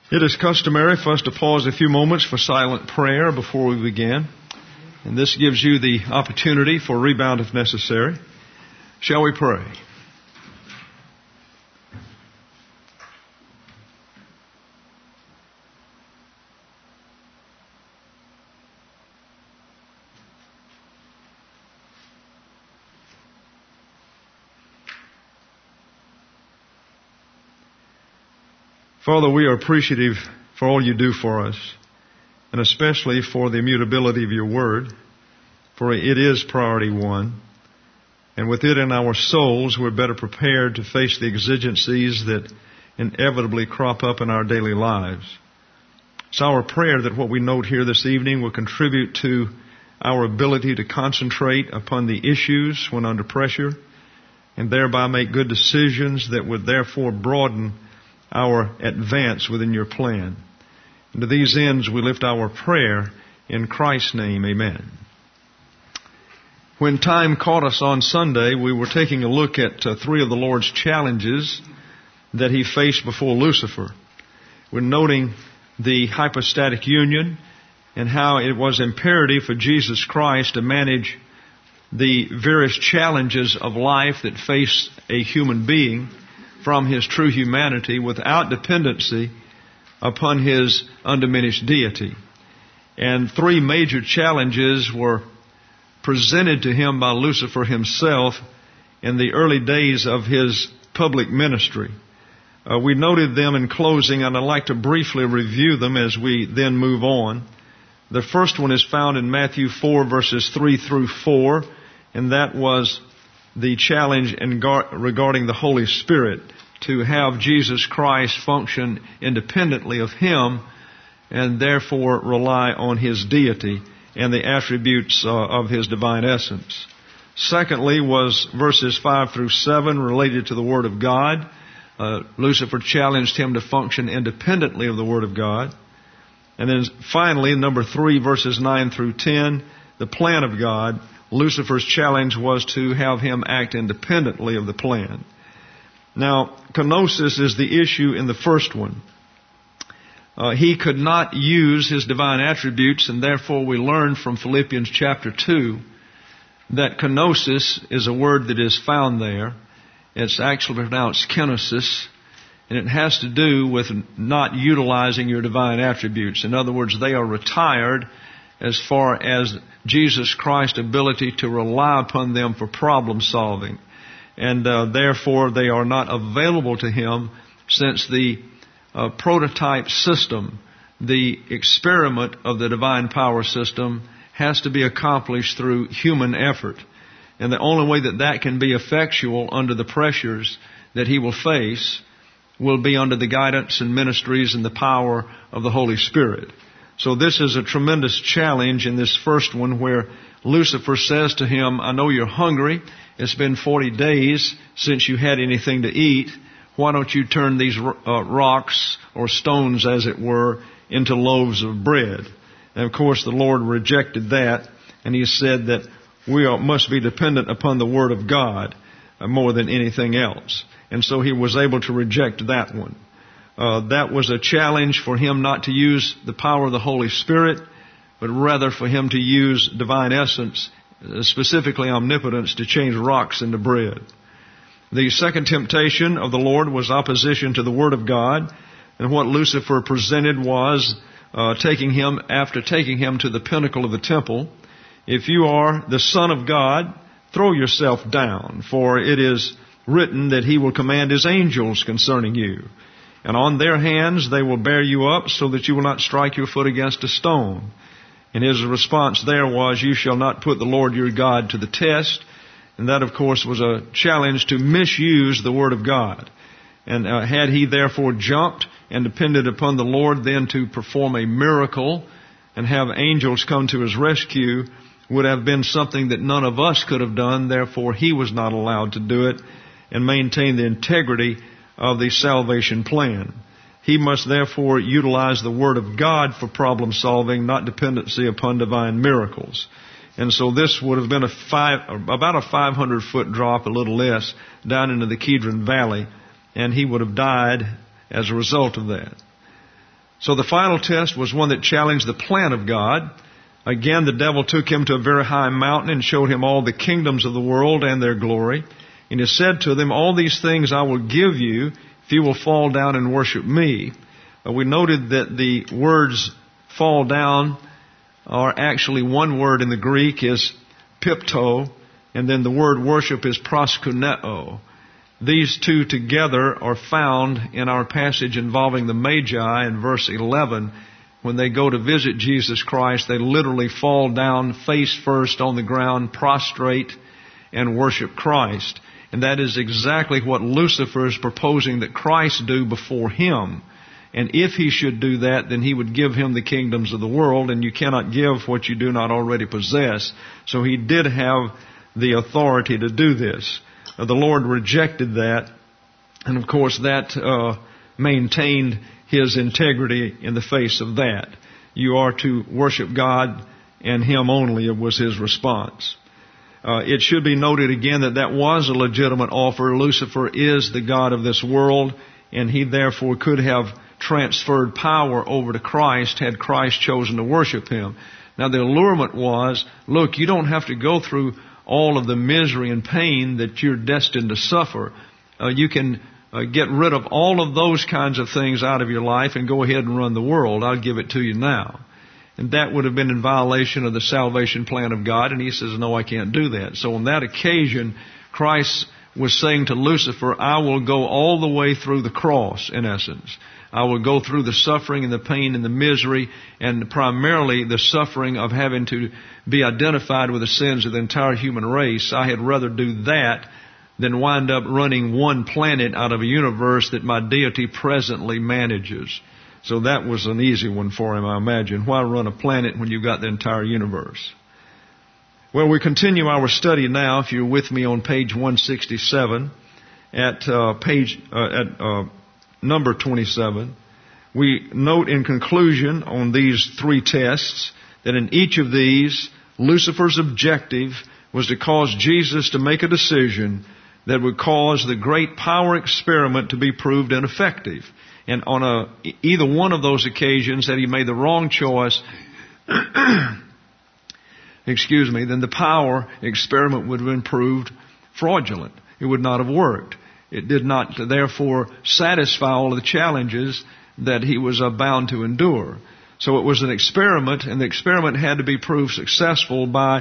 It is customary for us to pause a few moments for silent prayer before we begin. And this gives you the opportunity for rebound if necessary. Shall we pray? Father, we are appreciative for all you do for us, and especially for the immutability of your word, for it is priority one. And with it in our souls, we're better prepared to face the exigencies that inevitably crop up in our daily lives. It's our prayer that what we note here this evening will contribute to our ability to concentrate upon the issues when under pressure, and thereby make good decisions that would therefore broaden our advance within your plan. And to these ends we lift our prayer in Christ's name, amen. When time caught us on Sunday, we were taking a look at three of the Lord's challenges that he faced before Lucifer. We're noting the hypostatic union and how it was imperative for Jesus Christ to manage the various challenges of life that face a human being from his true humanity without dependency upon his undiminished deity. And three major challenges were presented to him by Lucifer himself in the early days of his public ministry. We noted them in closing, and I'd like to briefly review them as we then move on. The first one is found in Matthew 4, verses 3 through 4, and that was the challenge regarding the Holy Spirit, to have Jesus Christ function independently of him and therefore rely on his deity and the attributes of his divine essence. Secondly was verses 5 through 7 related to the Word of God. Lucifer challenged him to function independently of the Word of God. And then finally, number 3, verses 9 through 10, the plan of God. Lucifer's challenge was to have him act independently of the plan. Now, kenosis is the issue in the first one. He could not use his divine attributes, and therefore we learn from Philippians chapter 2 that kenosis is a word that is found there. It's actually pronounced kenosis, and it has to do with not utilizing your divine attributes. In other words, they are retired as far as Jesus Christ's ability to rely upon them for problem solving. And therefore they are not available to him, since the prototype system, the experiment of the divine power system, has to be accomplished through human effort. And the only way that that can be effectual under the pressures that he will face will be under the guidance and ministries and the power of the Holy Spirit. So this is a tremendous challenge in this first one, where Lucifer says to him, I know you're hungry. It's been 40 days since you had anything to eat. Why don't you turn these rocks, or stones as it were, into loaves of bread? And of course the Lord rejected that, and he said that we must be dependent upon the Word of God more than anything else. And so he was able to reject that one. That was a challenge for him not to use the power of the Holy Spirit, but rather for him to use divine essence, specifically omnipotence, to change rocks into bread. The second temptation of the Lord was opposition to the Word of God. And what Lucifer presented was taking him to the pinnacle of the temple. If you are the Son of God, throw yourself down, for it is written that he will command his angels concerning you. And on their hands they will bear you up, so that you will not strike your foot against a stone. And his response there was, you shall not put the Lord your God to the test. And that, of course, was a challenge to misuse the Word of God. And had he therefore jumped and depended upon the Lord then to perform a miracle and have angels come to his rescue, would have been something that none of us could have done. Therefore, he was not allowed to do it and maintain the integrity of the salvation plan. He must therefore utilize the Word of God for problem solving, not dependency upon divine miracles. And so this would have been about a 500-foot drop, a little less, down into the Kidron Valley, and he would have died as a result of that. So the final test was one that challenged the plan of God. Again, the devil took him to a very high mountain and showed him all the kingdoms of the world and their glory. And he said to them, all these things I will give you if you will fall down and worship me. We noted that the words fall down are actually one word in the Greek is pipto, and then the word worship is proskuneo. These two together are found in our passage involving the Magi in verse 11. When they go to visit Jesus Christ, they literally fall down face first on the ground, prostrate, and worship Christ. And that is exactly what Lucifer is proposing that Christ do before him. And if he should do that, then he would give him the kingdoms of the world, and you cannot give what you do not already possess. So he did have the authority to do this. The Lord rejected that, and of course that maintained his integrity in the face of that. You are to worship God and him only, was his response. It should be noted again that that was a legitimate offer. Lucifer is the god of this world, and he therefore could have transferred power over to Christ had Christ chosen to worship him. Now the allurement was, look, you don't have to go through all of the misery and pain that you're destined to suffer. You can get rid of all of those kinds of things out of your life and go ahead and run the world. I'll give it to you now. And that would have been in violation of the salvation plan of God, and he says, no, I can't do that. So on that occasion, Christ was saying to Lucifer, I will go all the way through the cross, in essence. I will go through the suffering and the pain and the misery, and primarily the suffering of having to be identified with the sins of the entire human race. I had rather do that than wind up running one planet out of a universe that my deity presently manages. So that was an easy one for him, I imagine. Why run a planet when you've got the entire universe? Well, we continue our study now, if you're with me on page 167, at number 27. We note in conclusion on these three tests that in each of these, Lucifer's objective was to cause Jesus to make a decision that would cause the great power experiment to be proved ineffective. And on either one of those occasions that he made the wrong choice, then the power experiment would have been proved fraudulent. It would not have worked. It did not, therefore, satisfy all of the challenges that he was bound to endure. So it was an experiment, and the experiment had to be proved successful by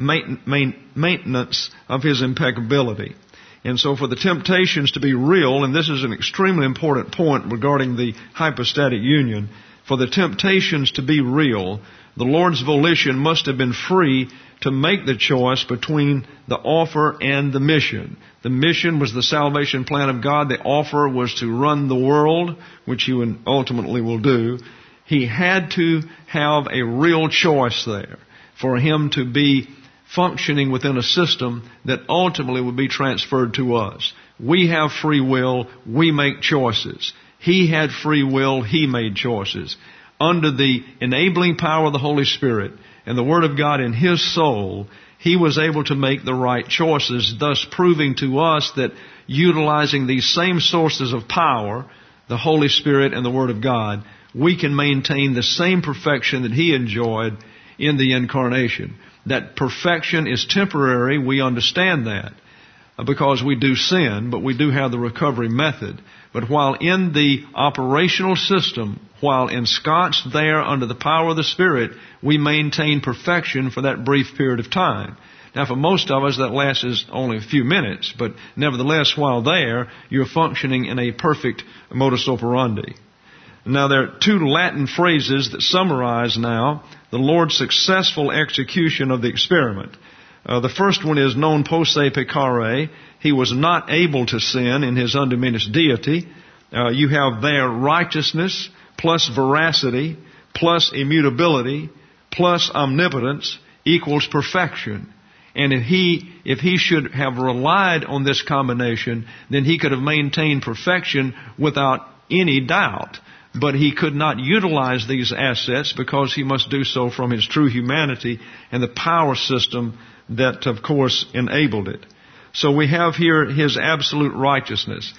maintenance of his impeccability. And so for the temptations to be real, and this is an extremely important point regarding the hypostatic union, for the temptations to be real, the Lord's volition must have been free to make the choice between the offer and the mission. The mission was the salvation plan of God. The offer was to run the world, which he ultimately will do. He had to have a real choice there for him to be functioning within a system that ultimately would be transferred to us. We have free will. We make choices. He had free will. He made choices. Under the enabling power of the Holy Spirit and the Word of God in his soul, he was able to make the right choices, thus proving to us that utilizing these same sources of power, the Holy Spirit and the Word of God, we can maintain the same perfection that he enjoyed in the incarnation. That perfection is temporary, we understand that, because we do sin, but we do have the recovery method. But while in the operational system, while ensconced there under the power of the Spirit, we maintain perfection for that brief period of time. Now, for most of us, that lasts only a few minutes, but nevertheless, while there, you're functioning in a perfect modus operandi. Now, there are two Latin phrases that summarize now the Lord's successful execution of the experiment. The first one is non posse peccare. He was not able to sin in his undiminished deity. You have there righteousness plus veracity plus immutability plus omnipotence equals perfection. And if he should have relied on this combination, then he could have maintained perfection without any doubt. But he could not utilize these assets because he must do so from his true humanity and the power system that, of course, enabled it. So we have here his absolute righteousness.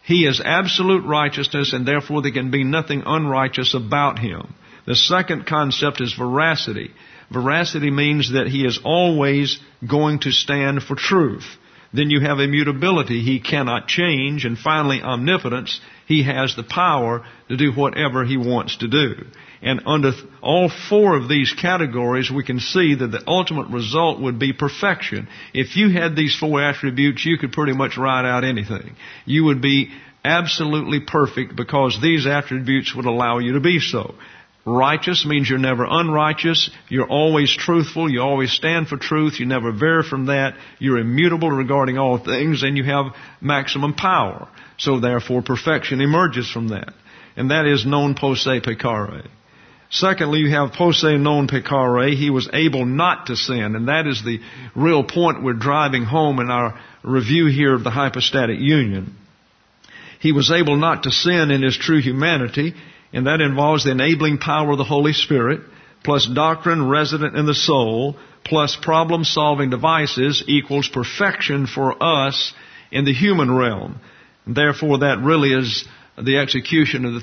He is absolute righteousness, and therefore there can be nothing unrighteous about Him. The second concept is veracity. Veracity means that He is always going to stand for truth. Then you have immutability. He cannot change. And finally, omnipotence. He has the power to do whatever He wants to do. And under all four of these categories, we can see that the ultimate result would be perfection. If you had these four attributes, you could pretty much write out anything. You would be absolutely perfect because these attributes would allow you to be so. Righteous means you're never unrighteous. You're always truthful. You always stand for truth. You never vary from that. You're immutable regarding all things, and you have maximum power. So therefore, perfection emerges from that. And that is non posse peccare. Secondly, you have posse non peccare. He was able not to sin. And that is the real point we're driving home in our review here of the hypostatic union. He was able not to sin in His true humanity. And that involves the enabling power of the Holy Spirit, plus doctrine resident in the soul, plus problem-solving devices equals perfection for us in the human realm. And therefore, that really is the execution of the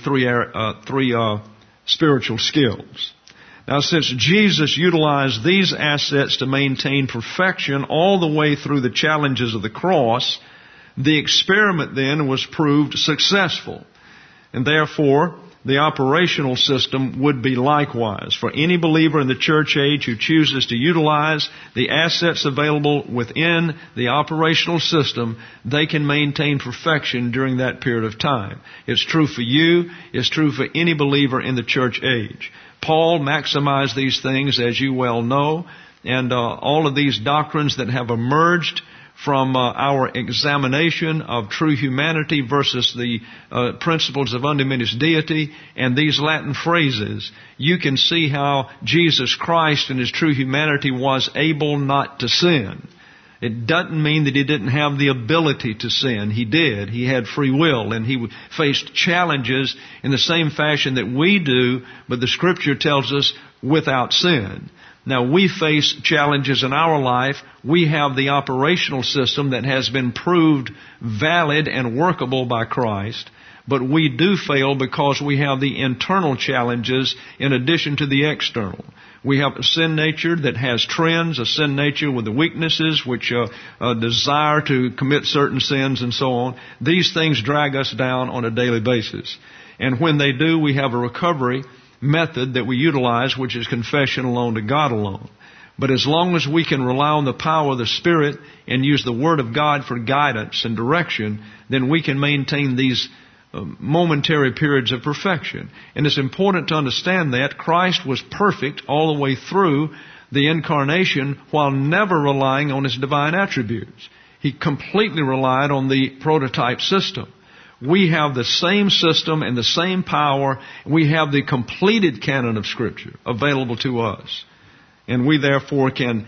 three spiritual skills. Now, since Jesus utilized these assets to maintain perfection all the way through the challenges of the cross, the experiment then was proved successful. And therefore, the operational system would be likewise. For any believer in the church age who chooses to utilize the assets available within the operational system, they can maintain perfection during that period of time. It's true for you. It's true for any believer in the church age. Paul maximized these things, as you well know, and all of these doctrines that have emerged from our examination of true humanity versus the principles of undiminished deity and these Latin phrases, you can see how Jesus Christ in His true humanity was able not to sin. It doesn't mean that He didn't have the ability to sin. He did. He had free will, and He faced challenges in the same fashion that we do, but the Scripture tells us without sin. Now, we face challenges in our life. We have the operational system that has been proved valid and workable by Christ. But we do fail because we have the internal challenges in addition to the external. We have a sin nature that has trends, a sin nature with the weaknesses which desire to commit certain sins and so on. These things drag us down on a daily basis. And when they do, we have a recovery method that we utilize, which is confession alone to God alone. But as long as we can rely on the power of the Spirit and use the Word of God for guidance and direction, then we can maintain these momentary periods of perfection. And it's important to understand that Christ was perfect all the way through the incarnation while never relying on His divine attributes. He completely relied on the prototype system. We have the same system and the same power. We have the completed canon of Scripture available to us. And we therefore can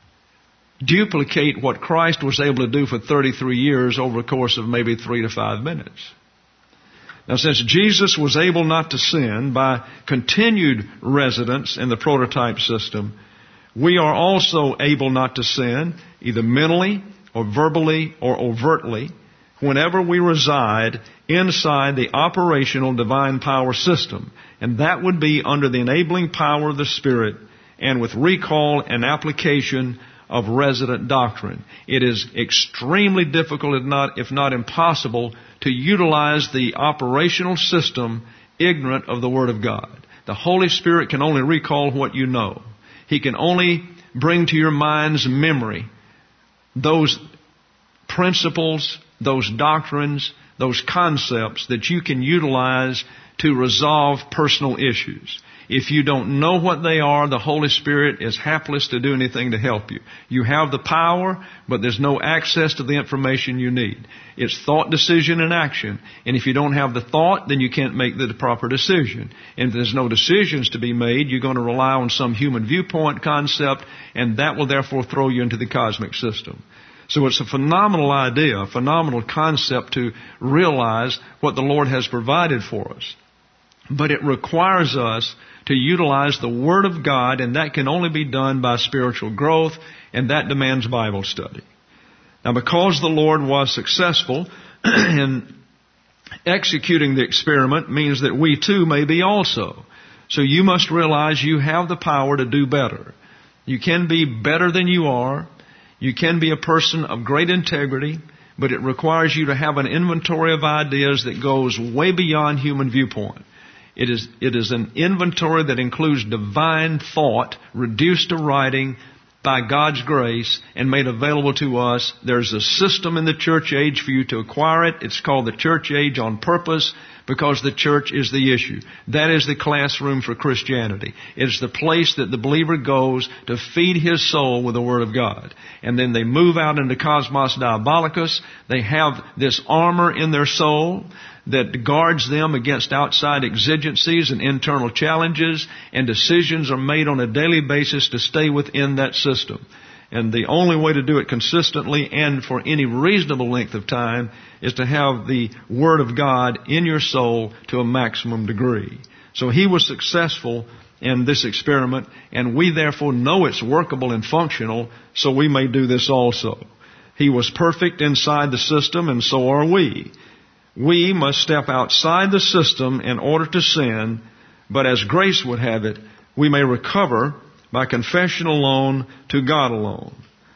duplicate what Christ was able to do for 33 years over a course of maybe 3 to 5 minutes. Now, since Jesus was able not to sin by continued residence in the prototype system, we are also able not to sin either mentally or verbally or overtly whenever we reside inside the operational divine power system. And that would be under the enabling power of the Spirit and with recall and application of resident doctrine. It is extremely difficult, if not impossible, to utilize the operational system ignorant of the Word of God. The Holy Spirit can only recall what you know. He can only bring to your mind's memory those principles, those doctrines, those concepts that you can utilize to resolve personal issues. If you don't know what they are, the Holy Spirit is helpless to do anything to help you. You have the power, but there's no access to the information you need. It's thought, decision, and action. And if you don't have the thought, then you can't make the proper decision. And if there's no decisions to be made, you're going to rely on some human viewpoint concept, and that will therefore throw you into the cosmic system. So it's a phenomenal idea, a phenomenal concept to realize what the Lord has provided for us. But it requires us to utilize the Word of God, and that can only be done by spiritual growth, and that demands Bible study. Now, because the Lord was successful in Executing the experiment means that we too may be also. So you must realize you have the power to do better. You can be better than you are. You can be a person of great integrity, but it requires you to have an inventory of ideas that goes way beyond human viewpoint. It is an inventory that includes divine thought reduced to writing by God's grace and made available to us. There's a system in the church age for you to acquire it. It's called the church age on purpose because the church is the issue. That is the classroom for Christianity. It's the place that the believer goes to feed his soul with the Word of God. And then they move out into Cosmos Diabolicus. They have this armor in their soul that guards them against outside exigencies and internal challenges, and decisions are made on a daily basis to stay within that system. And the only way to do it consistently and for any reasonable length of time is to have the Word of God in your soul to a maximum degree. So he was successful in this experiment, and we therefore know it's workable and functional, so we may do this also. He was perfect inside the system, and so are we. We must step outside the system in order to sin, but as grace would have it, we may recover by confession alone to God alone.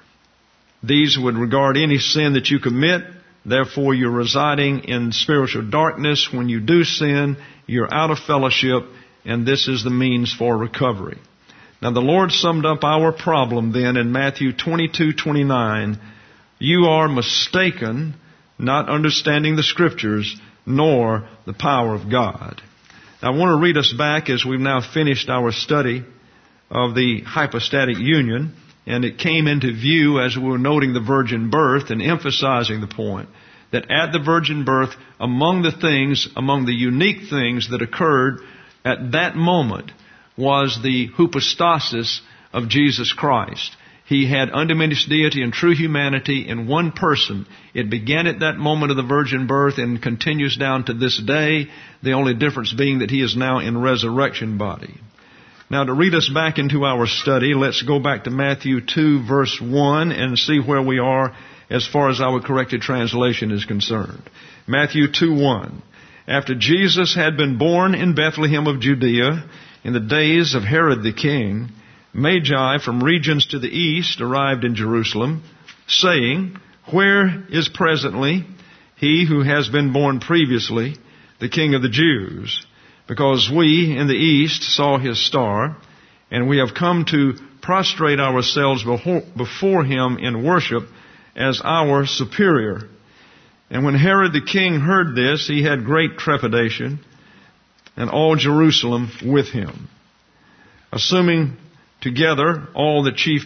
These would regard any sin that you commit. Therefore, you're residing in spiritual darkness. When you do sin, you're out of fellowship, and this is the means for recovery. Now, the Lord summed up our problem then in Matthew 22:29. You are mistaken, not understanding the Scriptures, nor the power of God. Now, I want to read us back as we've now finished our study of the hypostatic union, and it came into view as we were noting the virgin birth and emphasizing the point that at the virgin birth, among the unique things that occurred at that moment was the hypostasis of Jesus Christ. He had undiminished deity and true humanity in one person. It began at that moment of the virgin birth and continues down to this day, the only difference being that He is now in resurrection body. Now, to read us back into our study, let's go back to Matthew 2, verse 1, and see where we are as far as our corrected translation is concerned. Matthew 2:1. After Jesus had been born in Bethlehem of Judea in the days of Herod the king, Magi from regions to the east arrived in Jerusalem, saying, Where is presently he who has been born previously, the King of the Jews? Because we in the east saw his star, and we have come to prostrate ourselves before him in worship as our superior. And when Herod the king heard this, he had great trepidation, and all Jerusalem with him. Assembling together all the chief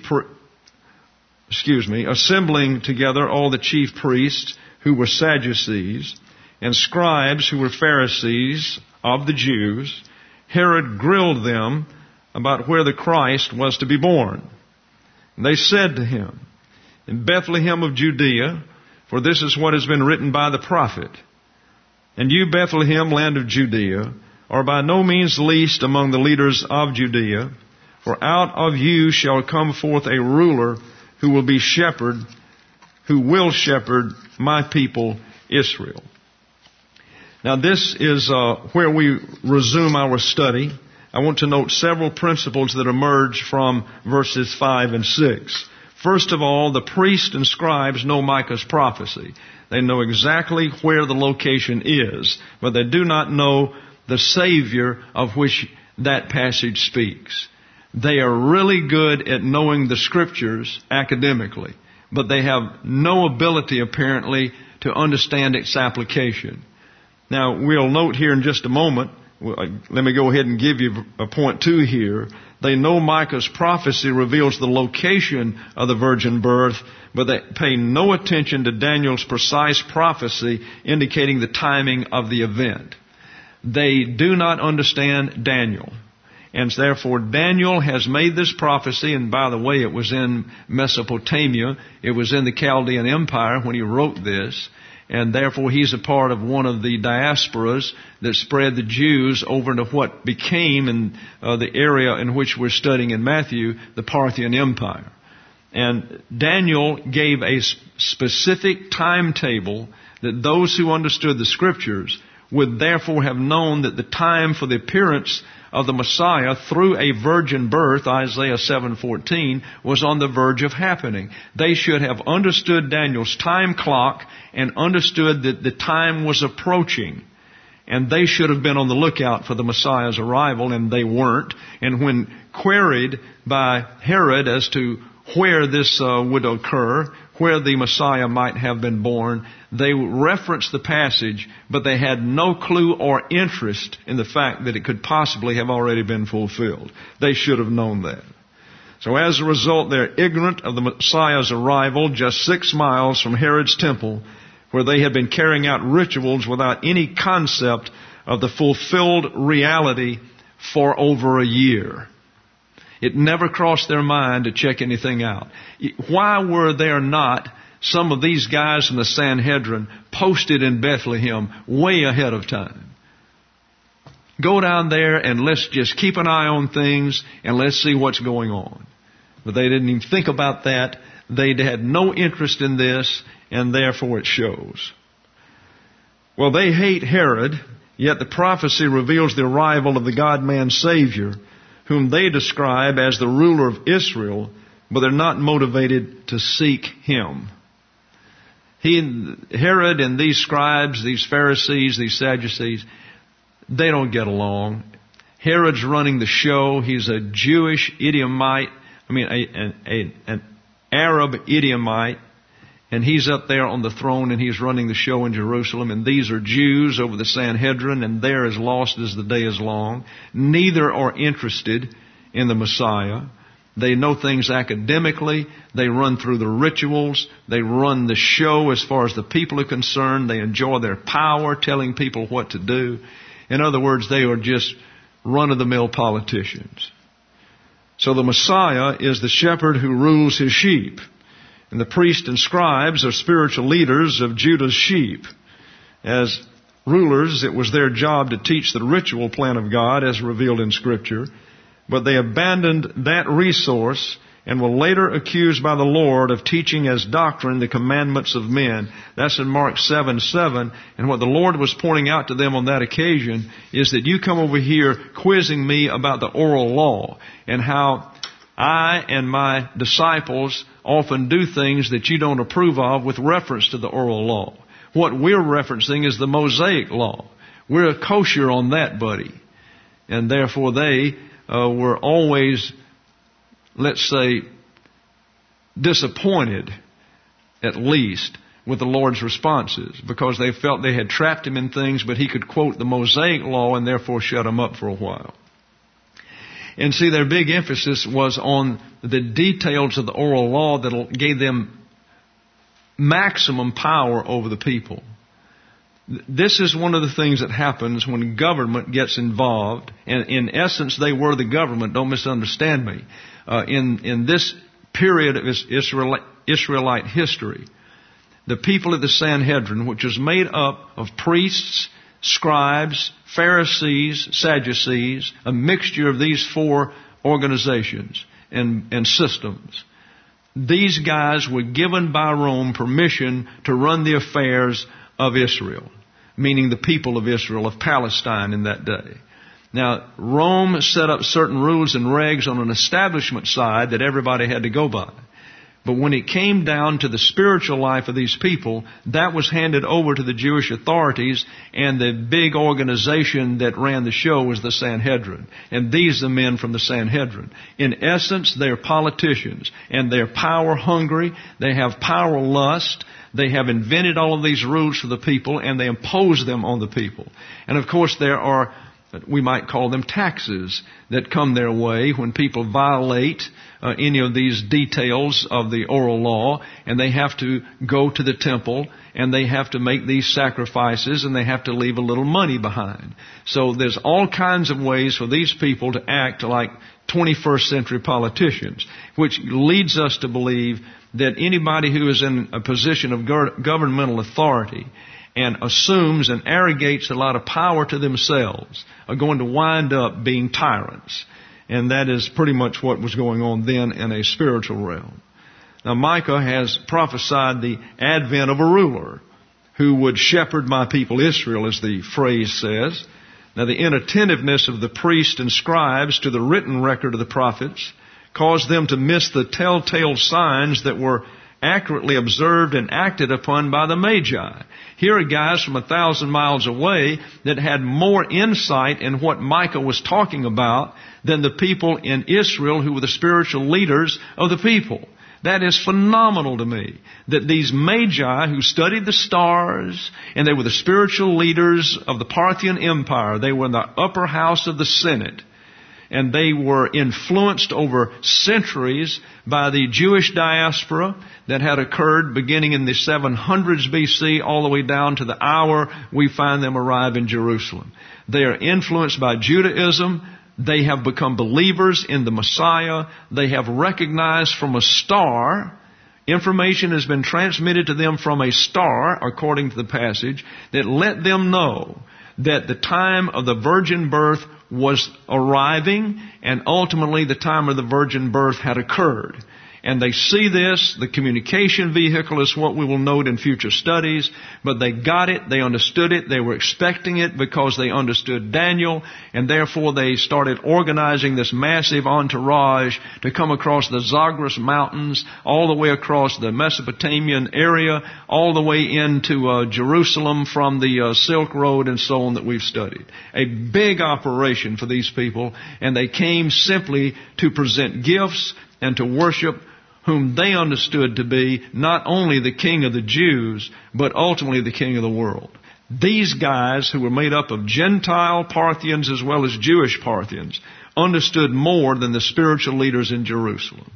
priests who were Sadducees, and scribes who were Pharisees of the Jews, Herod grilled them about where the Christ was to be born. And they said to him, In Bethlehem of Judea, for this is what has been written by the prophet. And you, Bethlehem, land of Judea, are by no means least among the leaders of Judea, for out of you shall come forth a ruler who will shepherd my people Israel. Now this is where we resume our study. I want to note several principles that emerge from verses 5 and 6. First of all, the priests and scribes know Micah's prophecy. They know exactly where the location is, but they do not know the Savior of which that passage speaks. They are really good at knowing the Scriptures academically, but they have no ability apparently to understand its application. Now, we'll note here in just a moment, let me go ahead and give you a point 2 here. They know Micah's prophecy reveals the location of the virgin birth, but they pay no attention to Daniel's precise prophecy indicating the timing of the event. They do not understand Daniel. And therefore, Daniel has made this prophecy, and by the way, it was in Mesopotamia. It was in the Chaldean Empire when he wrote this. And therefore, he's a part of one of the diasporas that spread the Jews over into what became in the area in which we're studying in Matthew, the Parthian Empire. And Daniel gave a specific timetable that those who understood the Scriptures would therefore have known that the time for the appearance of the Messiah through a virgin birth, Isaiah 7:14, was on the verge of happening. They should have understood Daniel's time clock and understood that the time was approaching. And they should have been on the lookout for the Messiah's arrival, and they weren't. And when queried by Herod as to where this would occur, where the Messiah might have been born, they referenced the passage, but they had no clue or interest in the fact that it could possibly have already been fulfilled. They should have known that. So as a result, they're ignorant of the Messiah's arrival just 6 miles from Herod's temple, where they had been carrying out rituals without any concept of the fulfilled reality for over a year. It never crossed their mind to check anything out. Why were there not some of these guys in the Sanhedrin posted in Bethlehem way ahead of time? Go down there and let's just keep an eye on things and let's see what's going on. But they didn't even think about that. They had no interest in this, and therefore it shows. Well, they hate Herod, yet the prophecy reveals the arrival of the God-man Savior, whom they describe as the ruler of Israel, but they're not motivated to seek Him. Herod and these scribes, these Pharisees, these Sadducees, they don't get along. Herod's running the show. He's a Jewish Edomite, an Arab Edomite, and he's up there on the throne and he's running the show in Jerusalem, and these are Jews over the Sanhedrin, and they're as lost as the day is long. Neither are interested in the Messiah. They know things academically. They run through the rituals. They run the show as far as the people are concerned. They enjoy their power, telling people what to do. In other words, they are just run-of-the-mill politicians. So the Messiah is the shepherd who rules his sheep. And the priests and scribes are spiritual leaders of Judah's sheep. As rulers, it was their job to teach the ritual plan of God as revealed in Scripture. But they abandoned that resource and were later accused by the Lord of teaching as doctrine the commandments of men. That's in Mark 7:7. And what the Lord was pointing out to them on that occasion is that you come over here quizzing me about the oral law and how I and my disciples often do things that you don't approve of with reference to the oral law. What we're referencing is the Mosaic law. We're kosher on that, buddy. And therefore they were always, let's say, disappointed, at least, with the Lord's responses, because they felt they had trapped him in things, but he could quote the Mosaic law and therefore shut him up for a while. And see, their big emphasis was on the details of the oral law that gave them maximum power over the people. This is one of the things that happens when government gets involved. And in essence, they were the government. Don't misunderstand me. In this period of Israelite history, the people of the Sanhedrin, which was made up of priests, scribes, Pharisees, Sadducees, a mixture of these four organizations and systems. These guys were given by Rome permission to run the affairs of Israel, meaning the people of Israel, of Palestine in that day. Now, Rome set up certain rules and regs on an establishment side that everybody had to go by. But when it came down to the spiritual life of these people, that was handed over to the Jewish authorities, and the big organization that ran the show was the Sanhedrin. And these are the men from the Sanhedrin. In essence, they're politicians, and they're power hungry. They have power lust. They have invented all of these rules for the people, and they impose them on the people. And of course, there are, we might call them taxes that come their way when people violate any of these details of the oral law, and they have to go to the temple, and they have to make these sacrifices, and they have to leave a little money behind. So there's all kinds of ways for these people to act like 21st century politicians, which leads us to believe that anybody who is in a position of governmental authority and assumes and arrogates a lot of power to themselves are going to wind up being tyrants. And that is pretty much what was going on then in a spiritual realm. Now, Micah has prophesied the advent of a ruler who would shepherd my people Israel, as the phrase says. Now, the inattentiveness of the priests and scribes to the written record of the prophets caused them to miss the telltale signs that were accurately observed and acted upon by the Magi. Here are guys from 1,000 miles away that had more insight in what Micah was talking about than the people in Israel who were the spiritual leaders of the people. That is phenomenal to me, that these Magi who studied the stars, and they were the spiritual leaders of the Parthian Empire, they were in the upper house of the Senate, and they were influenced over centuries by the Jewish diaspora that had occurred beginning in the 700s BC all the way down to the hour we find them arrive in Jerusalem. They are influenced by Judaism. They have become believers in the Messiah. They have recognized from a star, information has been transmitted to them from a star, according to the passage, that let them know that the time of the virgin birth was arriving, and ultimately the time of the virgin birth had occurred. And they see this, the communication vehicle is what we will note in future studies, but they got it, they understood it, they were expecting it because they understood Daniel, and therefore they started organizing this massive entourage to come across the Zagros Mountains, all the way across the Mesopotamian area, all the way into Jerusalem from the Silk Road and so on that we've studied. A big operation for these people, and they came simply to present gifts and to worship whom they understood to be not only the King of the Jews, but ultimately the King of the world. These guys, who were made up of Gentile Parthians as well as Jewish Parthians, understood more than the spiritual leaders in Jerusalem.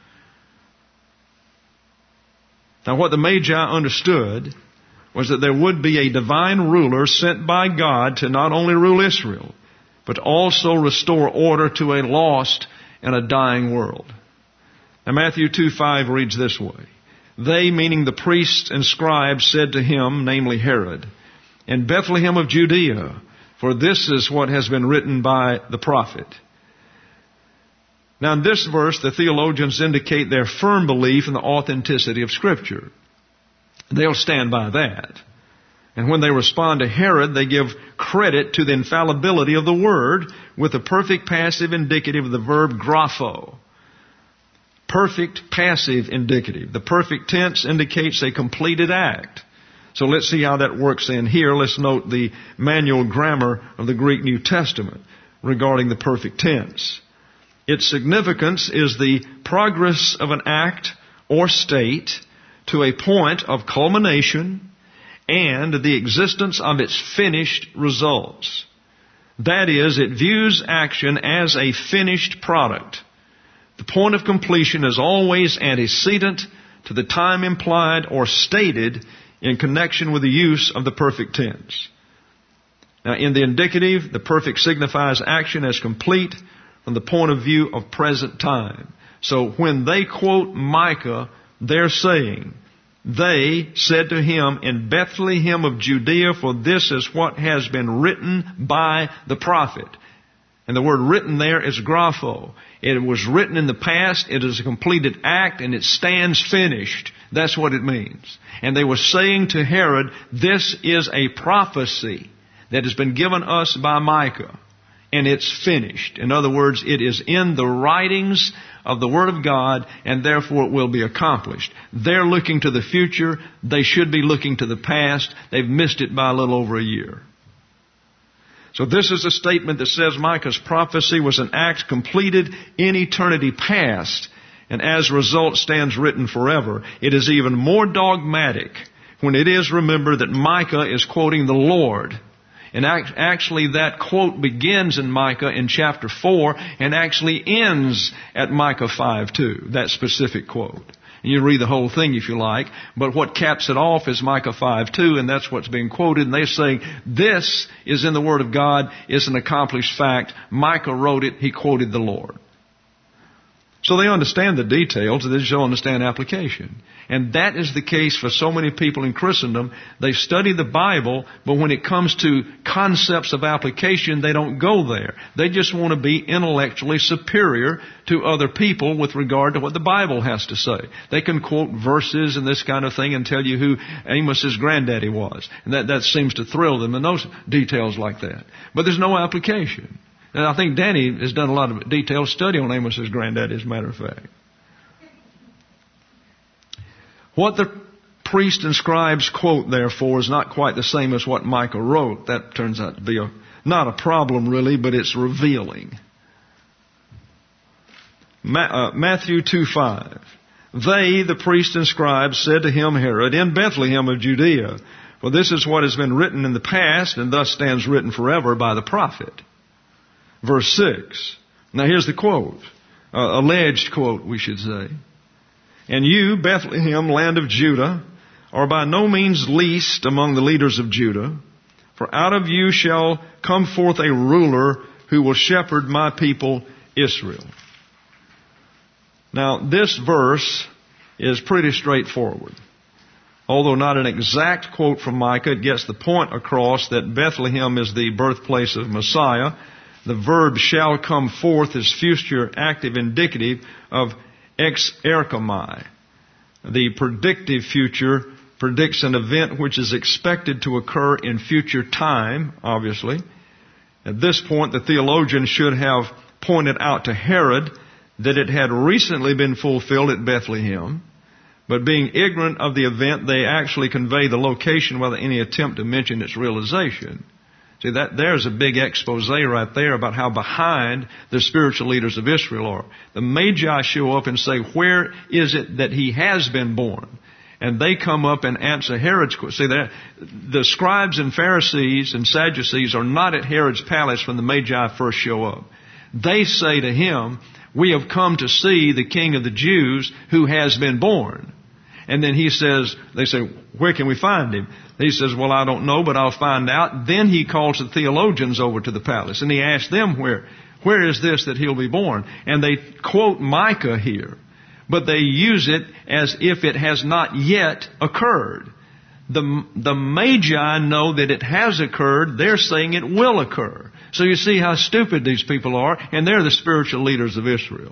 Now, what the Magi understood was that there would be a divine ruler sent by God to not only rule Israel, but also restore order to a lost and a dying world. Now, Matthew 2:5 reads this way. They, meaning the priests and scribes, said to him, namely Herod, in Bethlehem of Judea, for this is what has been written by the prophet. Now, in this verse, the theologians indicate their firm belief in the authenticity of Scripture. They'll stand by that. And when they respond to Herod, they give credit to the infallibility of the Word with the perfect passive indicative of the verb grapho. Perfect passive indicative. The perfect tense indicates a completed act. So let's see how that works in here. Let's note the manual grammar of the Greek New Testament regarding the perfect tense. Its significance is the progress of an act or state to a point of culmination and the existence of its finished results. That is, it views action as a finished product. The point of completion is always antecedent to the time implied or stated in connection with the use of the perfect tense. Now, in the indicative, the perfect signifies action as complete from the point of view of present time. So when they quote Micah, they're saying, they said to him, in Bethlehem of Judea, for this is what has been written by the prophet. And the word written there is grapho. It was written in the past. It is a completed act and it stands finished. That's what it means. And they were saying to Herod, this is a prophecy that has been given us by Micah. And it's finished. In other words, it is in the writings of the Word of God, and therefore it will be accomplished. They're looking to the future. They should be looking to the past. They've missed it by a little over a year. So this is a statement that says Micah's prophecy was an act completed in eternity past, and as a result stands written forever. It is even more dogmatic when it is remembered that Micah is quoting the Lord. And actually that quote begins in Micah in chapter 4 and actually ends at Micah 5:2, that specific quote. And you read the whole thing if you like, but what caps it off is Micah 5:2, and that's what's being quoted. And they're saying, this is in the Word of God, it's an accomplished fact. Micah wrote it, he quoted the Lord. So they understand the details, they just don't understand application. And that is the case for so many people in Christendom. They study the Bible, but when it comes to concepts of application, they don't go there. They just want to be intellectually superior to other people with regard to what the Bible has to say. They can quote verses and this kind of thing and tell you who Amos's granddaddy was. And that seems to thrill them, and those details like that. But there's no application. And I think Danny has done a lot of detailed study on Amos's granddaddy, as a matter of fact. What the priests and scribes quote, therefore, is not quite the same as what Micah wrote. That turns out to be not a problem, really, but it's revealing. Matthew 2:5. They, the priests and scribes, said to him, Herod, in Bethlehem of Judea, for this is what has been written in the past, and thus stands written forever by the prophet. Verse 6. Now here's the quote. Alleged quote, we should say. And you, Bethlehem, land of Judah, are by no means least among the leaders of Judah, for out of you shall come forth a ruler who will shepherd my people Israel. Now this verse is pretty straightforward. Although not an exact quote from Micah, it gets the point across that Bethlehem is the birthplace of Messiah. The verb shall come forth is future active indicative of ex erchomai. The predictive future predicts an event which is expected to occur in future time, obviously. At this point, the theologian should have pointed out to Herod that it had recently been fulfilled at Bethlehem. But being ignorant of the event, they actually convey the location without any attempt to mention its realization. See, there's a big expose right there about how behind the spiritual leaders of Israel are. The Magi show up and say, where is it that he has been born? And they come up and answer Herod's question. See, the scribes and Pharisees and Sadducees are not at Herod's palace when the Magi first show up. They say to him, we have come to see the King of the Jews who has been born. And then he says, they say, where can we find him? He says, well, I don't know, but I'll find out. Then he calls the theologians over to the palace, and he asks them where is this that he'll be born? And they quote Micah here, but they use it as if it has not yet occurred. The Magi know that it has occurred. They're saying it will occur. So you see how stupid these people are, and they're the spiritual leaders of Israel.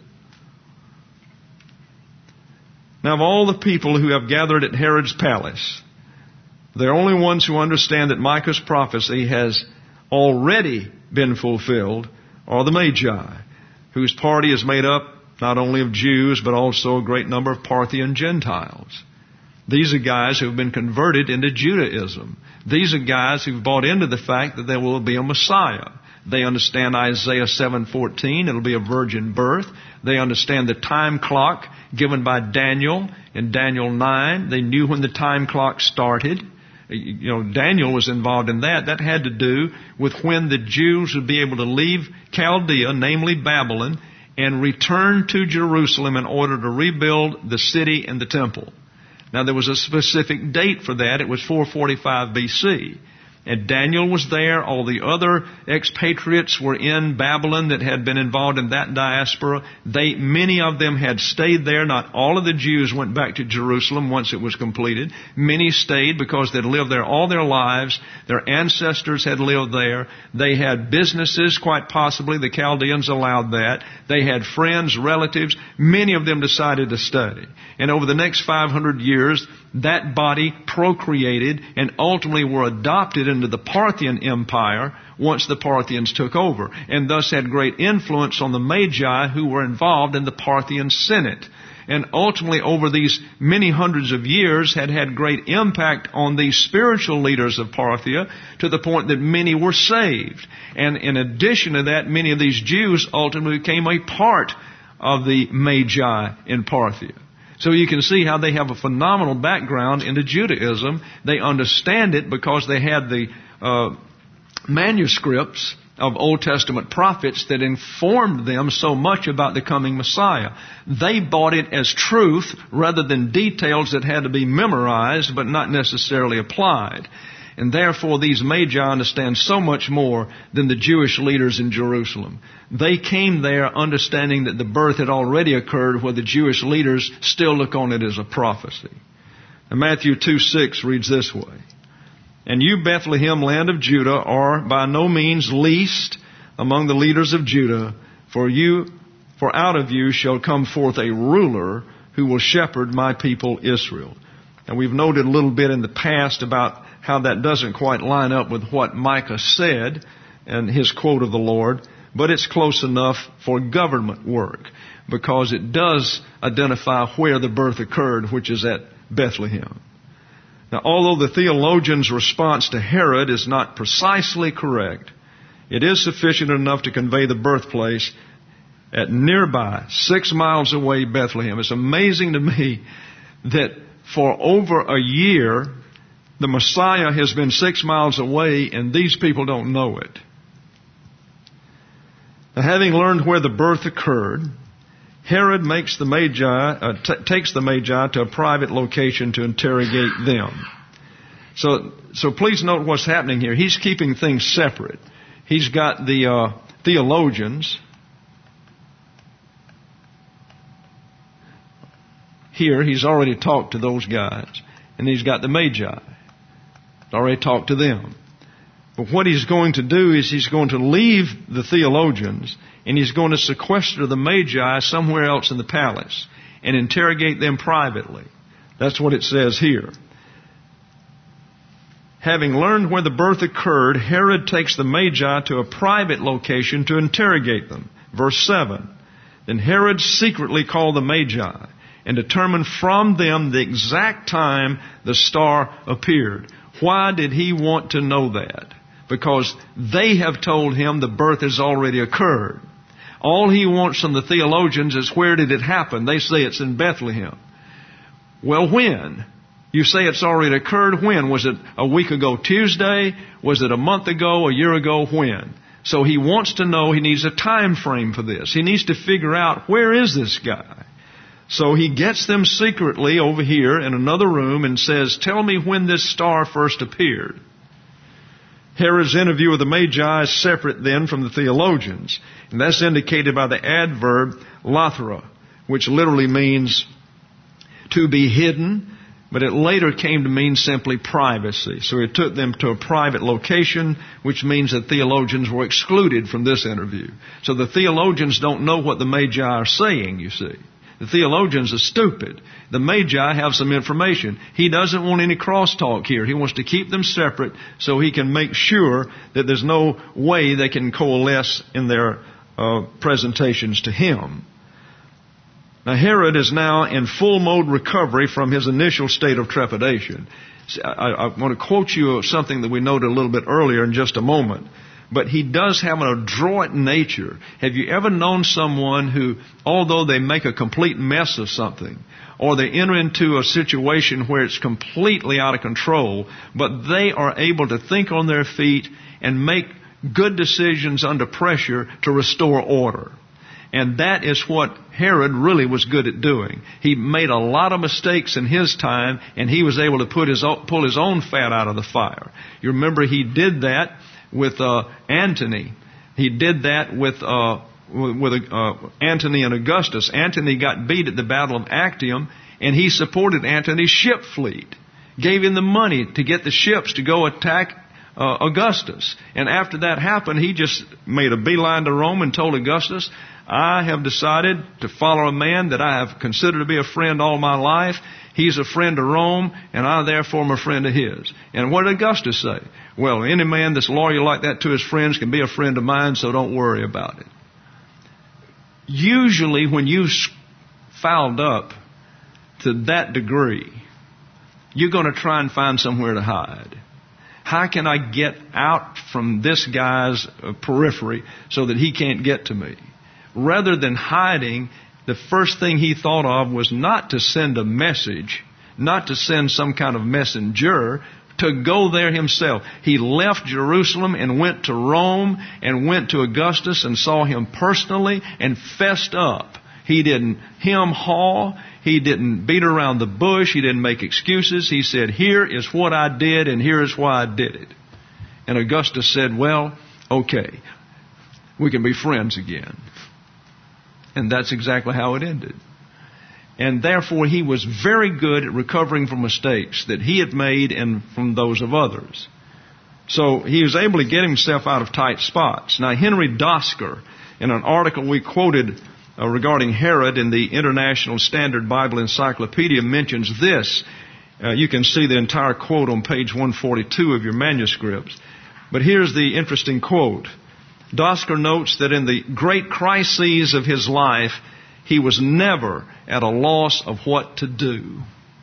Now, of all the people who have gathered at Herod's palace, the only ones who understand that Micah's prophecy has already been fulfilled are the Magi, whose party is made up not only of Jews, but also a great number of Parthian Gentiles. These are guys who have been converted into Judaism. These are guys who've bought into the fact that there will be a Messiah. They understand Isaiah 7:14, it'll be a virgin birth. They understand the time clock given by Daniel in Daniel 9. They knew when the time clock started. You know, Daniel was involved in that. That had to do with when the Jews would be able to leave Chaldea, namely Babylon, and return to Jerusalem in order to rebuild the city and the temple. Now, there was a specific date for that. It was 445 BC. And Daniel was there. All the other expatriates were in Babylon that had been involved in that diaspora. Many of them had stayed there. Not all of the Jews went back to Jerusalem once it was completed. Many stayed because they'd lived there all their lives. Their ancestors had lived there. They had businesses, quite possibly. The Chaldeans allowed that. They had friends, relatives. Many of them decided to stay. And over the next 500 years, that body procreated and ultimately were adopted into the Parthian Empire once the Parthians took over, and thus had great influence on the Magi who were involved in the Parthian Senate. And ultimately, over these many hundreds of years, had great impact on these spiritual leaders of Parthia to the point that many were saved. And in addition to that, many of these Jews ultimately became a part of the Magi in Parthia. So you can see how they have a phenomenal background into Judaism. They understand it because they had the manuscripts of Old Testament prophets that informed them so much about the coming Messiah. They bought it as truth rather than details that had to be memorized but not necessarily applied. And therefore these Magi understand so much more than the Jewish leaders in Jerusalem. They came there understanding that the birth had already occurred, where the Jewish leaders still look on it as a prophecy. And Matthew 2:6 reads this way. And you, Bethlehem, land of Judah, are by no means least among the leaders of Judah, for out of you shall come forth a ruler who will shepherd my people Israel. And we've noted a little bit in the past about how that doesn't quite line up with what Micah said and his quote of the Lord, but it's close enough for government work because it does identify where the birth occurred, which is at Bethlehem. Now, although the theologian's response to Herod is not precisely correct, it is sufficient enough to convey the birthplace at nearby, 6 miles away, Bethlehem. It's amazing to me that for over a year, the Messiah has been 6 miles away, and these people don't know it. Now, having learned where the birth occurred, Herod takes the Magi to a private location to interrogate them. So please note what's happening here. He's keeping things separate. He's got the theologians here. He's already talked to those guys. And he's got the Magi. He's already talked to them. But what he's going to do is he's going to leave the theologians and he's going to sequester the Magi somewhere else in the palace and interrogate them privately. That's what it says here. Having learned where the birth occurred, Herod takes the Magi to a private location to interrogate them. Verse 7. Then Herod secretly called the Magi and determined from them the exact time the star appeared. Why did he want to know that? Because they have told him the birth has already occurred. All he wants from the theologians is where did it happen? They say it's in Bethlehem. Well, when? You say it's already occurred. When? Was it a week ago Tuesday? Was it a month ago? A year ago? When? So he wants to know, he needs a time frame for this. He needs to figure out, where is this guy? So he gets them secretly over here in another room and says, tell me when this star first appeared. Herod's interview with the Magi is separate then from the theologians. And that's indicated by the adverb lathra, which literally means to be hidden, but it later came to mean simply privacy. So it took them to a private location, which means that theologians were excluded from this interview. So the theologians don't know what the Magi are saying, you see. The theologians are stupid. The Magi have some information. He doesn't want any crosstalk here. He wants to keep them separate so he can make sure that there's no way they can coalesce in their presentations to him. Now, Herod is now in full mode recovery from his initial state of trepidation. I want to quote you something that we noted a little bit earlier in just a moment. But he does have an adroit nature. Have you ever known someone who, although they make a complete mess of something, or they enter into a situation where it's completely out of control, but they are able to think on their feet and make good decisions under pressure to restore order? And that is what Herod really was good at doing. He made a lot of mistakes in his time, and he was able to pull his own fat out of the fire. You remember he did that with Antony. He did that with Antony and Augustus. Antony got beat at the Battle of Actium, and he supported Antony's ship fleet. Gave him the money to get the ships to go attack Augustus. And after that happened, he just made a beeline to Rome and told Augustus, I have decided to follow a man that I have considered to be a friend all my life. He's a friend of Rome, and I therefore am a friend of his. And what did Augustus say? Well, any man that's loyal like that to his friends can be a friend of mine, so don't worry about it. Usually when you fouled up to that degree, you're going to try and find somewhere to hide. How can I get out from this guy's periphery so that he can't get to me? Rather than hiding, the first thing he thought of was not to send a message, not to send some kind of messenger, to go there himself. He left Jerusalem and went to Rome and went to Augustus and saw him personally and fessed up. He didn't hem-haw. He didn't beat around the bush. He didn't make excuses. He said, here is what I did and here is why I did it. And Augustus said, well, okay, we can be friends again. And that's exactly how it ended. And therefore, he was very good at recovering from mistakes that he had made and from those of others. So he was able to get himself out of tight spots. Now, Henry Dosker, in an article we quoted regarding Herod in the International Standard Bible Encyclopedia, mentions this. You can see the entire quote on page 142 of your manuscripts. But here's the interesting quote. Dosker notes that in the great crises of his life, he was never at a loss of what to do.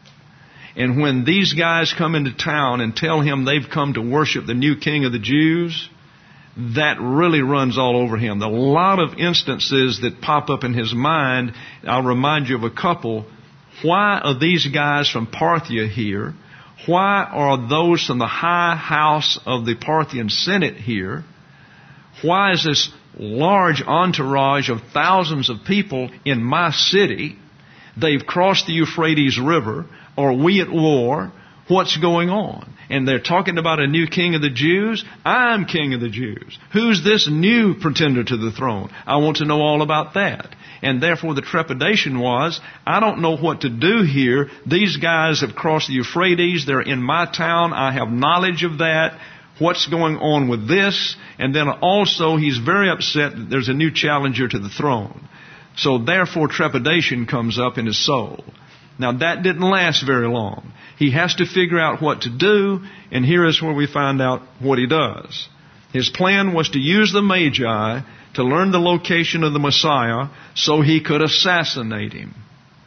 And when these guys come into town and tell him they've come to worship the new king of the Jews, that really runs all over him. There are a lot of instances that pop up in his mind. I'll remind you of a couple. Why are these guys from Parthia here? Why are those from the high house of the Parthian Senate here? Why is this large entourage of thousands of people in my city? They've crossed the Euphrates River. Are we at war? What's going on? And they're talking about a new king of the Jews. I'm king of the Jews. Who's this new pretender to the throne? I want to know all about that. And therefore the trepidation was, I don't know what to do here. These guys have crossed the Euphrates. They're in my town. I have knowledge of that. What's going on with this? And then also he's very upset that there's a new challenger to the throne. So therefore trepidation comes up in his soul. Now that didn't last very long. He has to figure out what to do, and here is where we find out what he does. His plan was to use the Magi to learn the location of the Messiah so he could assassinate him.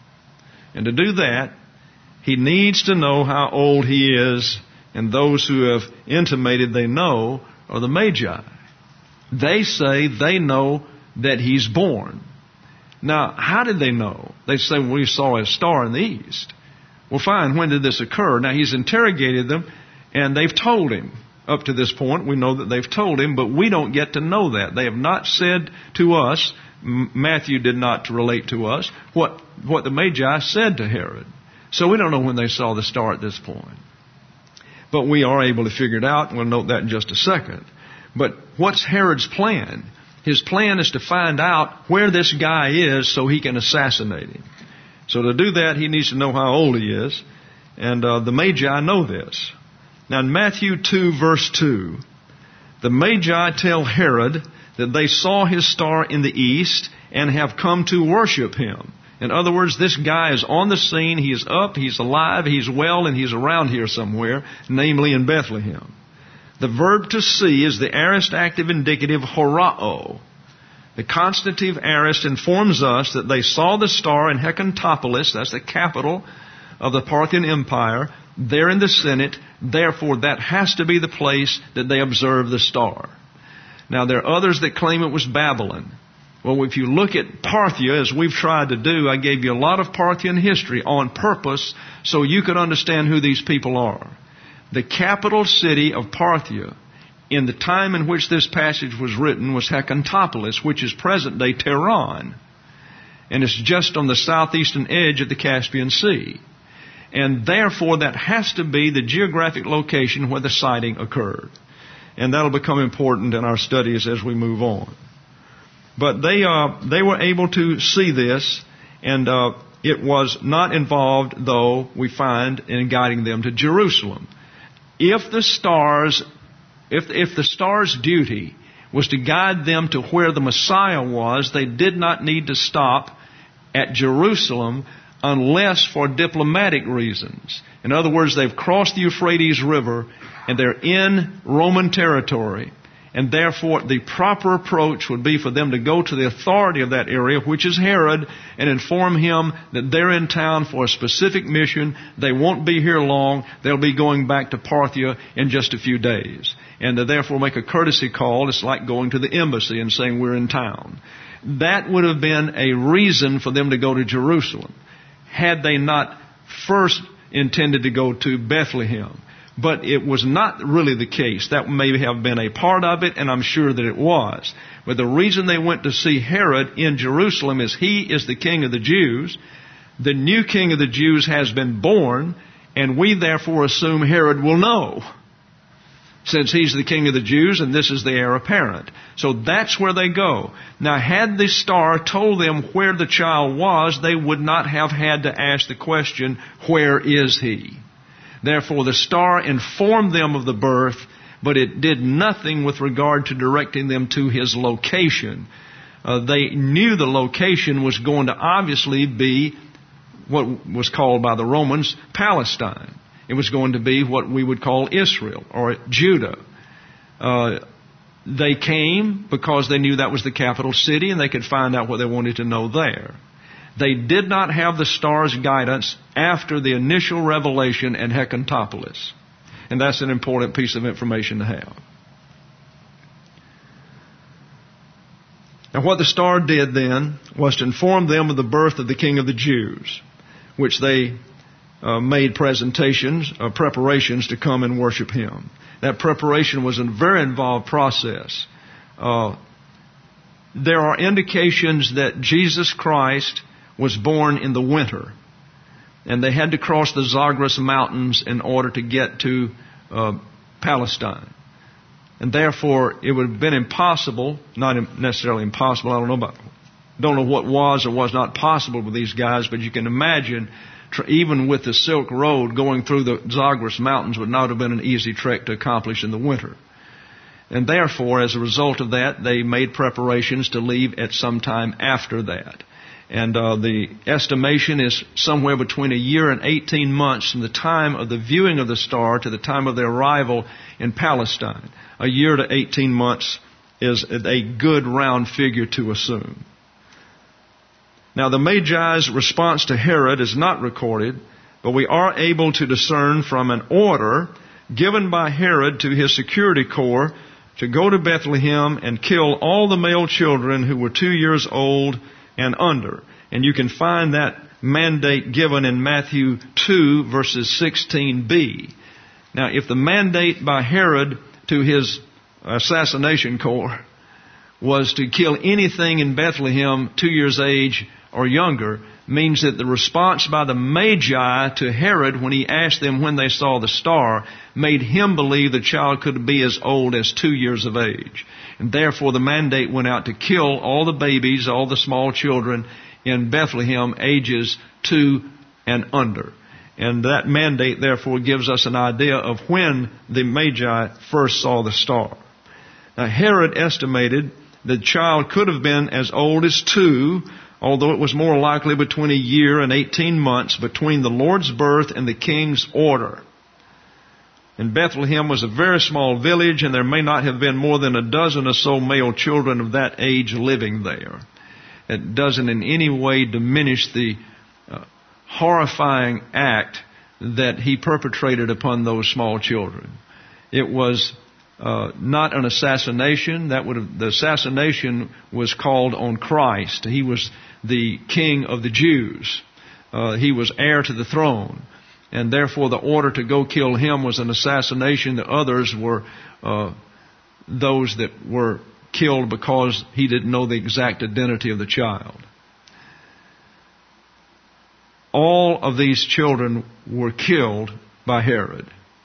And to do that, he needs to know how old he is, and those who have intimated they know are the Magi. They say they know that he's born. Now, how did they know? They say, well, we saw a star in the east. Well, fine, when did this occur? Now, he's interrogated them, and they've told him. Up to this point, we know that they've told him, but we don't get to know that. They have not said to us, Matthew did not relate to us, what the Magi said to Herod. So we don't know when they saw the star at this point. But we are able to figure it out, and we'll note that in just a second. But what's Herod's plan? His plan is to find out where this guy is so he can assassinate him. So to do that, he needs to know how old he is. And the Magi know this. Now in Matthew 2, verse 2, the Magi tell Herod that they saw his star in the east and have come to worship him. In other words, this guy is on the scene. He is up, he's alive, he's well, and he's around here somewhere, namely in Bethlehem. The verb to see is the aorist active indicative horao. The constitutive aorist informs us that they saw the star in Hecantopolis, that's the capital of the Parthian Empire, there in the Senate. Therefore, that has to be the place that they observed the star. Now, there are others that claim it was Babylon. Well, if you look at Parthia, as we've tried to do, I gave you a lot of Parthian history on purpose so you could understand who these people are. The capital city of Parthia, in the time in which this passage was written, was Hecantopolis, which is present-day Tehran. And it's just on the southeastern edge of the Caspian Sea. And therefore, that has to be the geographic location where the sighting occurred. And that'll become important in our studies as we move on. But they were able to see this, and it was not involved, though, we find, in guiding them to Jerusalem. If the star's duty was to guide them to where the Messiah was, they did not need to stop at Jerusalem unless for diplomatic reasons. In other words, they've crossed the Euphrates River and they're in Roman territory. And therefore, the proper approach would be for them to go to the authority of that area, which is Herod, and inform him that they're in town for a specific mission. They won't be here long. They'll be going back to Parthia in just a few days. And to therefore make a courtesy call. It's like going to the embassy and saying we're in town. That would have been a reason for them to go to Jerusalem, had they not first intended to go to Bethlehem. But it was not really the case. That may have been a part of it, and I'm sure that it was. But the reason they went to see Herod in Jerusalem is he is the king of the Jews. The new king of the Jews has been born, and we therefore assume Herod will know, since he's the king of the Jews and this is the heir apparent. So that's where they go. Now, had the star told them where the child was, they would not have had to ask the question, where is he? Therefore, the star informed them of the birth, but it did nothing with regard to directing them to his location. They knew the location was going to obviously be what was called by the Romans Palestine. It was going to be what we would call Israel or Judah. They came because they knew that was the capital city and they could find out what they wanted to know there. They did not have the star's guidance after the initial revelation at Hecatonpolis. And that's an important piece of information to have. Now, what the star did then was to inform them of the birth of the King of the Jews, which they made preparations to come and worship him. That preparation was a very involved process. There are indications that Jesus Christ was born in the winter, and they had to cross the Zagros Mountains in order to get to Palestine. And therefore, it would have been impossible, not necessarily impossible, I don't know what was or was not possible with these guys, but you can imagine, even with the Silk Road, going through the Zagros Mountains would not have been an easy trek to accomplish in the winter. And therefore, as a result of that, they made preparations to leave at some time after that. And the estimation is somewhere between a year and 18 months from the time of the viewing of the star to the time of their arrival in Palestine. A year to 18 months is a good round figure to assume. Now, the Magi's response to Herod is not recorded, but we are able to discern from an order given by Herod to his security corps to go to Bethlehem and kill all the male children who were 2 years old and under. And you can find that mandate given in Matthew 2, verses 16b. Now, if the mandate by Herod to his assassination corps was to kill anything in Bethlehem 2 years age or younger, means that the response by the Magi to Herod when he asked them when they saw the star made him believe the child could be as old as 2 years of age. And therefore the mandate went out to kill all the babies, all the small children in Bethlehem ages 2 and under. And that mandate therefore gives us an idea of when the Magi first saw the star. Now, Herod estimated the child could have been as old as 2, although it was more likely between a year and 18 months between the Lord's birth and the king's order. And Bethlehem was a very small village, and there may not have been more than a dozen or so male children of that age living there. It doesn't in any way diminish the horrifying act that he perpetrated upon those small children. It was not an assassination. The assassination was called on Christ. He was the King of the Jews. He was heir to the throne. And therefore the order to go kill him was an assassination. The others were those that were killed because he didn't know the exact identity of the child. All of these children were killed by Herod.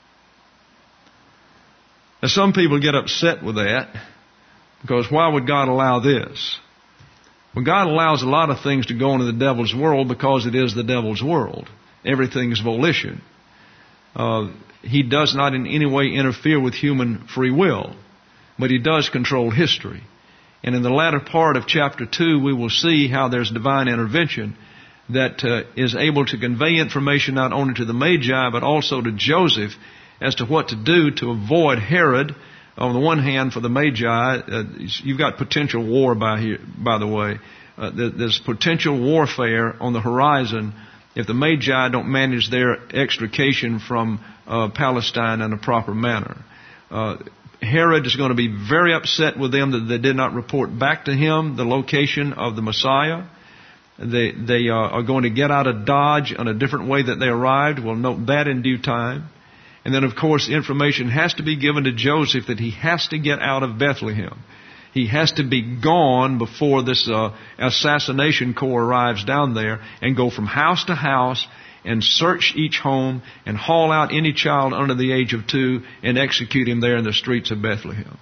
Now, some people get upset with that because why would God allow this? Well, God allows a lot of things to go into the devil's world because it is the devil's world. Everything is volition. He does not in any way interfere with human free will, but he does control history. And in the latter part of chapter 2, we will see how there's divine intervention that is able to convey information not only to the Magi, but also to Joseph as to what to do to avoid Herod. On the one hand, for the Magi, you've got potential war by the way. There's potential warfare on the horizon if the Magi don't manage their extrication from Palestine in a proper manner. Herod is going to be very upset with them that they did not report back to him the location of the Messiah. They are going to get out of Dodge in a different way that they arrived. We'll note that in due time. And then, of course, information has to be given to Joseph that he has to get out of Bethlehem. He has to be gone before this assassination corps arrives down there and go from house to house and search each home and haul out any child under the age of 2 and execute him there in the streets of Bethlehem.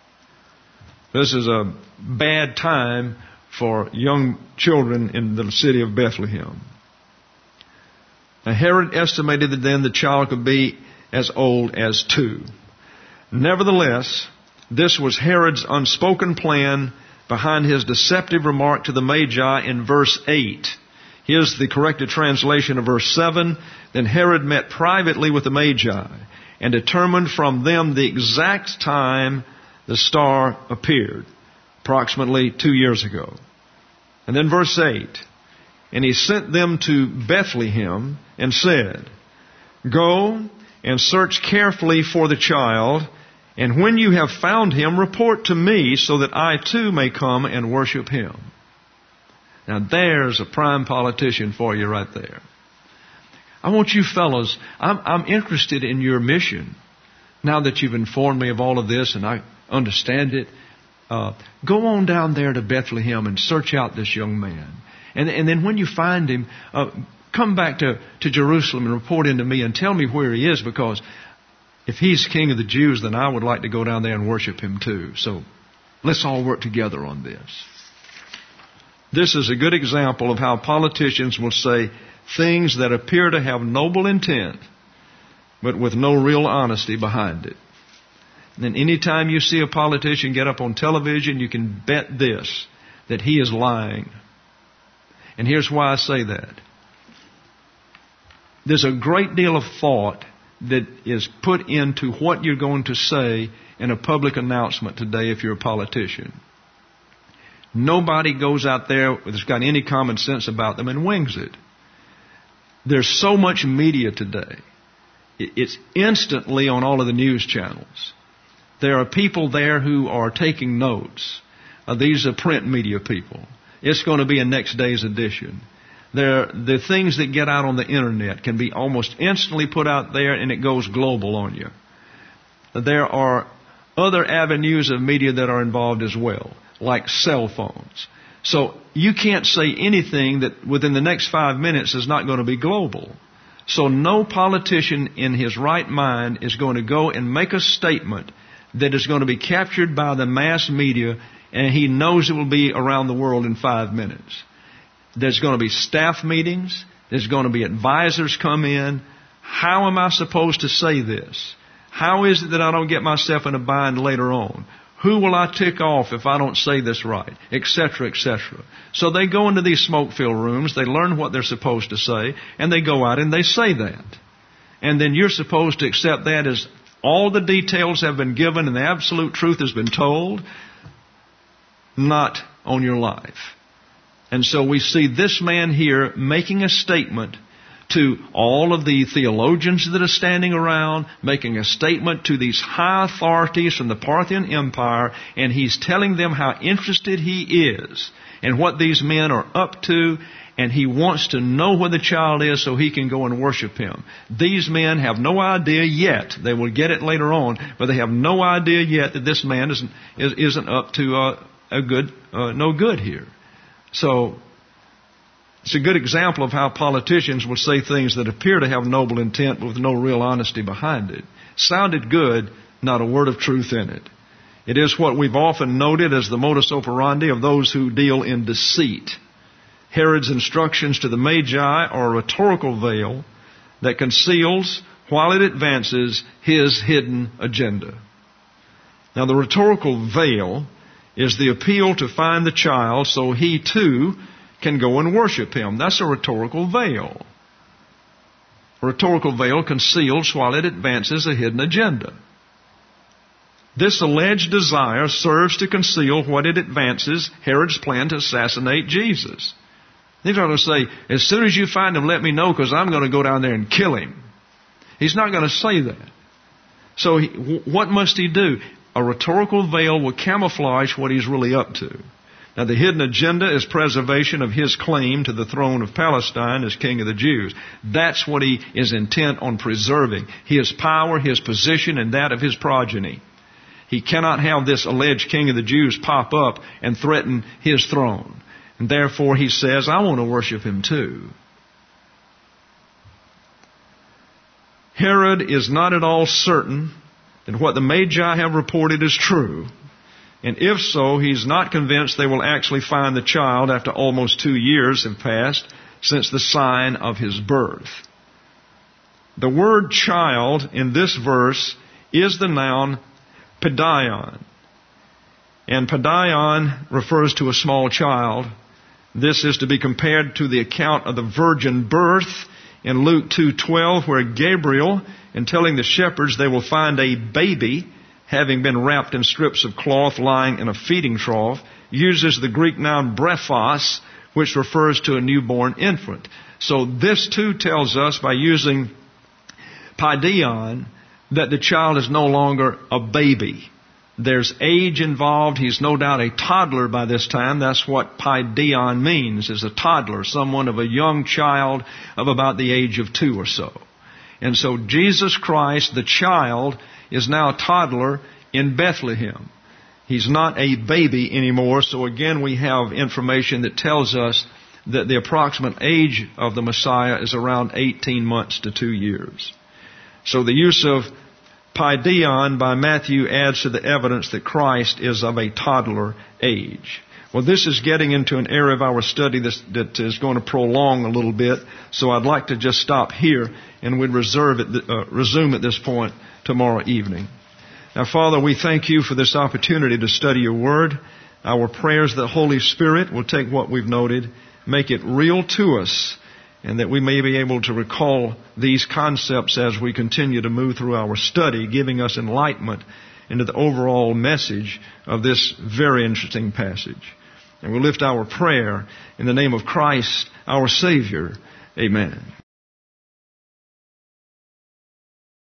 This is a bad time for young children in the city of Bethlehem. Now, Herod estimated that then the child could be as old as 2. Nevertheless, this was Herod's unspoken plan behind his deceptive remark to the Magi in verse 8. Here's the corrected translation of verse 7. Then Herod met privately with the Magi and determined from them the exact time the star appeared, approximately 2 years ago. And then verse 8. And he sent them to Bethlehem and said, Go and search carefully for the child, and when you have found him, report to me so that I too may come and worship him. Now there's a prime politician for you right there. I want you fellows, I'm interested in your mission. Now that you've informed me of all of this and I understand it, go on down there to Bethlehem and search out this young man. And then when you find him, come back to Jerusalem and report into me and tell me where he is, because if he's king of the Jews, then I would like to go down there and worship him too. So let's all work together on this. This is a good example of how politicians will say things that appear to have noble intent, but with no real honesty behind it. And any time you see a politician get up on television, you can bet this, that he is lying. And here's why I say that. There's a great deal of thought that is put into what you're going to say in a public announcement today if you're a politician. Nobody goes out there that's got any common sense about them and wings it. There's so much media today. It's instantly on all of the news channels. There are people there who are taking notes. These are print media people. It's going to be a next day's edition. The things that get out on the internet can be almost instantly put out there, and it goes global on you. There are other avenues of media that are involved as well, like cell phones. So you can't say anything that within the next 5 minutes is not going to be global. So no politician in his right mind is going to go and make a statement that is going to be captured by the mass media, and he knows it will be around the world in 5 minutes. There's going to be staff meetings. There's going to be advisors come in. How am I supposed to say this? How is it that I don't get myself in a bind later on? Who will I tick off if I don't say this right? Etc., etc. So they go into these smoke-filled rooms, they learn what they're supposed to say, and they go out and they say that. And then you're supposed to accept that as all the details have been given and the absolute truth has been told, not on your life. And so we see this man here making a statement to all of the theologians that are standing around, making a statement to these high authorities from the Parthian Empire, and he's telling them how interested he is in what these men are up to, and he wants to know where the child is so he can go and worship him. These men have no idea yet. They will get it later on, but they have no idea yet that this man isn't up to no good here. So it's a good example of how politicians will say things that appear to have noble intent but with no real honesty behind it. Sounded good, not a word of truth in it. It is what we've often noted as the modus operandi of those who deal in deceit. Herod's instructions to the Magi are a rhetorical veil that conceals, while it advances, his hidden agenda. Now, the rhetorical veil is the appeal to find the child so he too can go and worship him. That's a rhetorical veil. A rhetorical veil conceals while it advances a hidden agenda. This alleged desire serves to conceal what it advances, Herod's plan to assassinate Jesus. He's not going to say, as soon as you find him, let me know, because I'm going to go down there and kill him. He's not going to say that. So what must he do? A rhetorical veil will camouflage what he's really up to. Now, the hidden agenda is preservation of his claim to the throne of Palestine as King of the Jews. That's what he is intent on preserving. His power, his position, and that of his progeny. He cannot have this alleged King of the Jews pop up and threaten his throne. And therefore he says, I want to worship him too. Herod is not at all certain that what the Magi have reported is true. And if so, he's not convinced they will actually find the child after almost 2 years have passed since the sign of his birth. The word child in this verse is the noun paidion. And paidion refers to a small child. This is to be compared to the account of the virgin birth in Luke 2:12, where Gabriel, in telling the shepherds they will find a baby having been wrapped in strips of cloth lying in a feeding trough, uses the Greek noun brephos, which refers to a newborn infant. So this too tells us by using paidion that the child is no longer a baby. There's age involved. He's no doubt a toddler by this time. That's what paidion means, is a toddler, someone of a young child of about the age of 2 or so. And so Jesus Christ, the child, is now a toddler in Bethlehem. He's not a baby anymore. So again, we have information that tells us that the approximate age of the Messiah is around 18 months to 2 years. So the use of paidion by Matthew adds to the evidence that Christ is of a toddler age. Well, this is getting into an area of our study that is going to prolong a little bit, so I'd like to just stop here, and we'd resume at this point tomorrow evening. Now, Father, we thank you for this opportunity to study your word. Our prayers that Holy Spirit will take what we've noted, make it real to us, and that we may be able to recall these concepts as we continue to move through our study, giving us enlightenment into the overall message of this very interesting passage. And we lift our prayer in the name of Christ, our Savior. Amen.